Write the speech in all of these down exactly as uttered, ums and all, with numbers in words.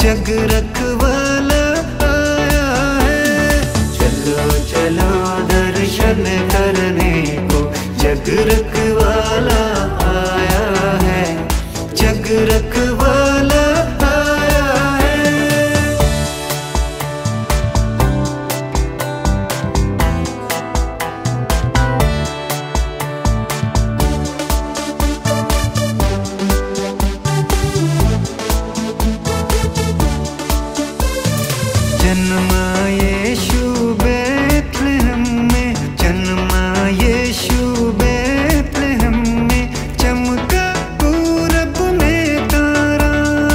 जग रखवाला आया है। चलो चलो दर्शन करने को जग रखवाला आया है, जग रखवाला आया है। जन्मा यीशु बैतलहम में, जन्मा यीशु बैतलहम में, चमका पूरब में तारा।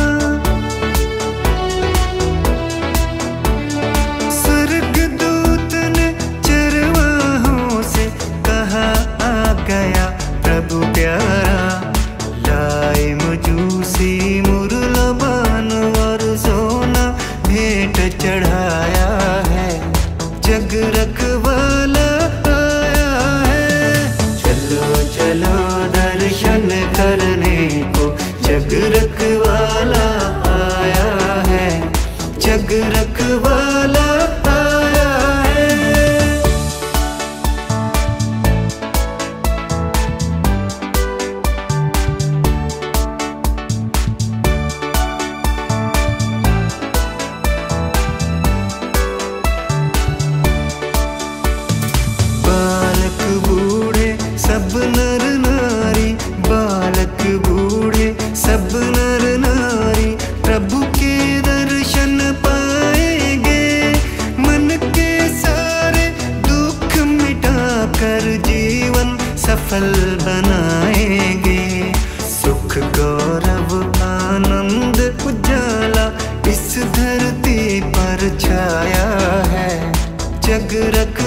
स्वर्गदूत ने चरवाहों से कहा आ गया प्रभु प्यारा। लाए मजूसी मुरलबान और सोना भेंट चढ़ाया है, जग रखवाला आया है। चलो चलो दर्शन करने को जग रखवाला आया है, जग रखवाला आया है। बालक बूढ़े सब नर नारी, बालक बूढ़े सब नर नारी प्रभु के दर्शन पाएंगे। मन के सारे दुख मिटाकर जीवन सफल बनाएंगे। सुख गौरव आनंद उजाला इस धरती पर छाया है, जग रख